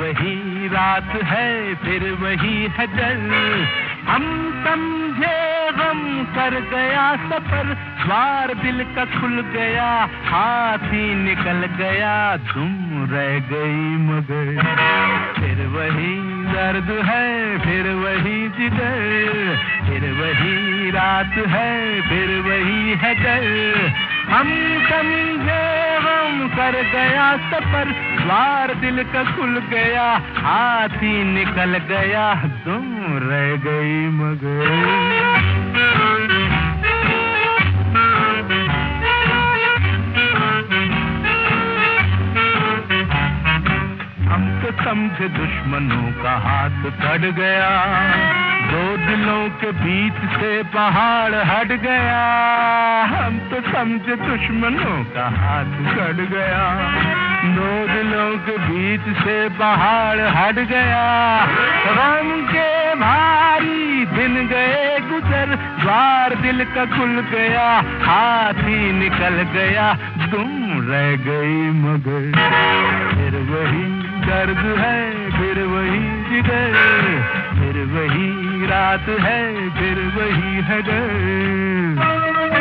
वही रात है फिर वही है डर, हम समझे गम कर गया सफर, द्वार दिल का खुल गया, हाथ ही निकल गया, तुम रह गई मगर। फिर वही दर्द है फिर वही जिगर, फिर वही रात है फिर वही है डर, हम समझे गम कर गया सफर, द्वार दिल का खुल गया, हाथ ही निकल गया, तुम रह गई मगर। हम तो समझे दुश्मनों का हाथ कट गया, दो दिलों के बीच से पहाड़ हट गया, हम तो समझे दुश्मनों का हाथ कट गया, दो दिलों के बीच से पहाड़ हट गया, गम के भारी दिन गए गुजर, द्वार दिल का खुल गया, हाथ ही निकल गया, तुम रह गई मगर। फिर वही दर्द है फिर वही जिगर, फिर वही रात है फिर वही है डर।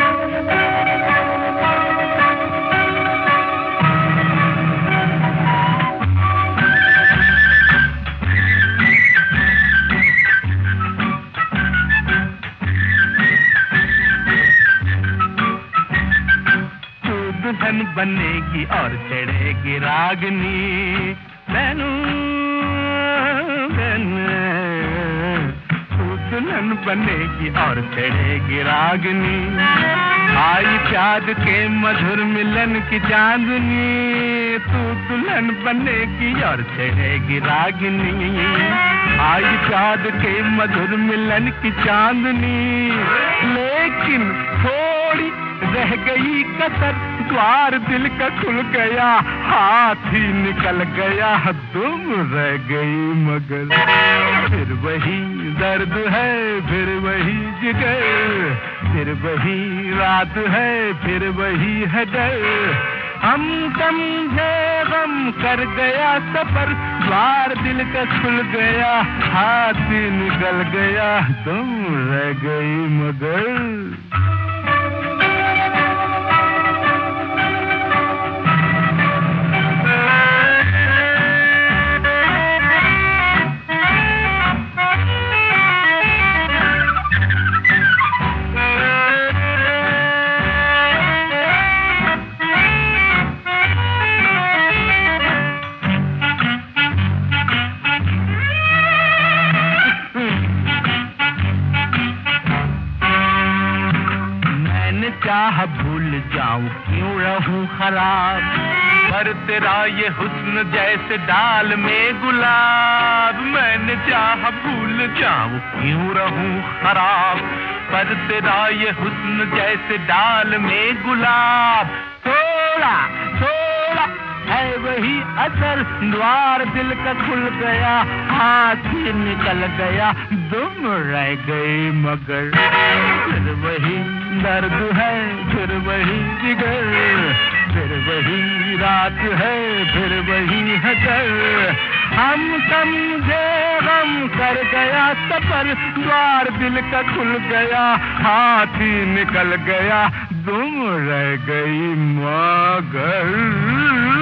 दुल्हन बनेगी और चढ़ेगी रागनी, मैनू दुल्हन बनेगी और चढ़ेगी रागनी, आई प्याद के मधुर मिलन की चांदनी, तू दुल्हन बनेगी और चढ़ेगी रागनी, आई प्याद के मधुर मिलन की चांदनी, लेकिन थोड़ी रह गई कसर, द्वार दिल का खुल गया, हाथ ही निकल गया, तुम रह गई मगर। फिर वही दर्द है फिर वही जिगर, फिर वही रात है फिर वही है डर, हम समझे गम कर गया सफर, द्वार दिल का खुल गया, हाथ ही निकल गया, तुम रह गई मगर। चाह भूल जाऊं क्यों रहूं खराब, पर तेरा ये हुस्न जैसे डाल में गुलाब, मैंने चाह भूल जाऊं क्यों रहूं खराब, पर तेरा ये हुस्न जैसे डाल में गुलाब, थोड़ा थोड़ा है वही असर, द्वार दिल का खुल गया, हाथ ही निकल गया, तुम रह गई मगर। फिर वही दर्द है फिर वही जिगर, फिर वही रात है फिर वही है डर, हम समझे गम कर गया सफर, द्वार दिल का खुल गया, हाथ ही निकल गया, तुम रह गई मगर।